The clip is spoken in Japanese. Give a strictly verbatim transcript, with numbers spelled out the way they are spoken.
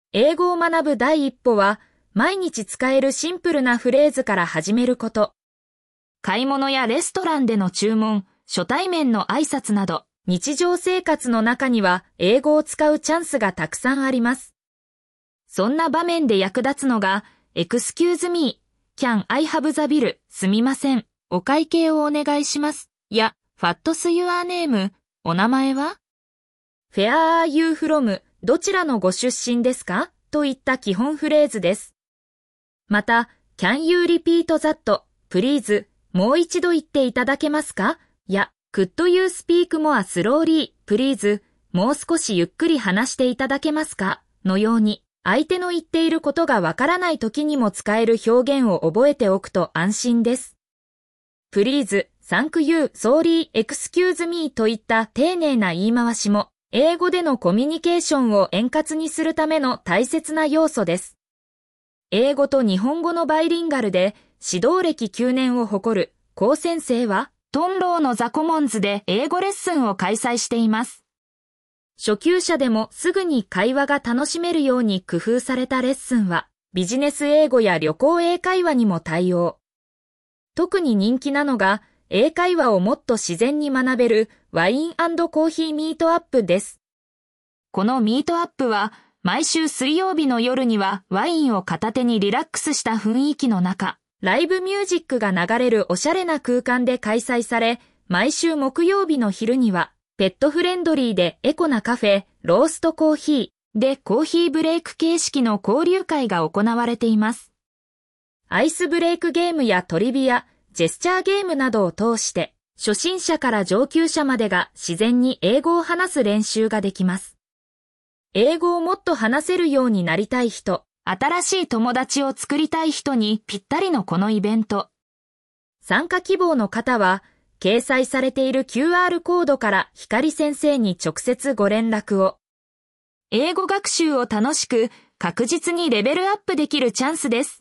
英語を学ぶ第一歩は、毎日使えるシンプルなフレーズから始めること。買い物やレストランでの注文、初対面の挨拶など、日常生活の中には英語を使うチャンスがたくさんあります。そんな場面で役立つのが、Excuse me, can I have the bill? すみません、お会計をお願いします。や、What's your name? お名前は ?Where are you from? どちらのご出身ですかといった基本フレーズです。また、Can you repeat that? Please, もう一度言っていただけますかや、Could you speak more slowly? Please, もう少しゆっくり話していただけますかのように、相手の言っていることがわからない時にも使える表現を覚えておくと安心です。Please, Thank you, Sorry, Excuse me といった丁寧な言い回しも、英語でのコミュニケーションを円滑にするための大切な要素です。英語と日本語のバイリンガルで指導歴きゅうねんを誇る高先生は、トンローのザコモンズで英語レッスンを開催しています。初級者でもすぐに会話が楽しめるように工夫されたレッスンは、ビジネス英語や旅行英会話にも対応。特に人気なのが、英会話をもっと自然に学べるワイン&コーヒーミートアップです。このミートアップは毎週水曜日の夜にはワインを片手にリラックスした雰囲気の中、ライブミュージックが流れるおしゃれな空間で開催され、毎週木曜日の昼にはペットフレンドリーでエコなカフェ、ローストコーヒーでコーヒーブレイク形式の交流会が行われています。アイスブレイクゲームやトリビア、ジェスチャーゲームなどを通して、初心者から上級者までが自然に英語を話す練習ができます。英語をもっと話せるようになりたい人、新しい友達を作りたい人にぴったりのこのイベント。参加希望の方は、掲載されている キューアール コードから光先生に直接ご連絡を。英語学習を楽しく、確実にレベルアップできるチャンスです。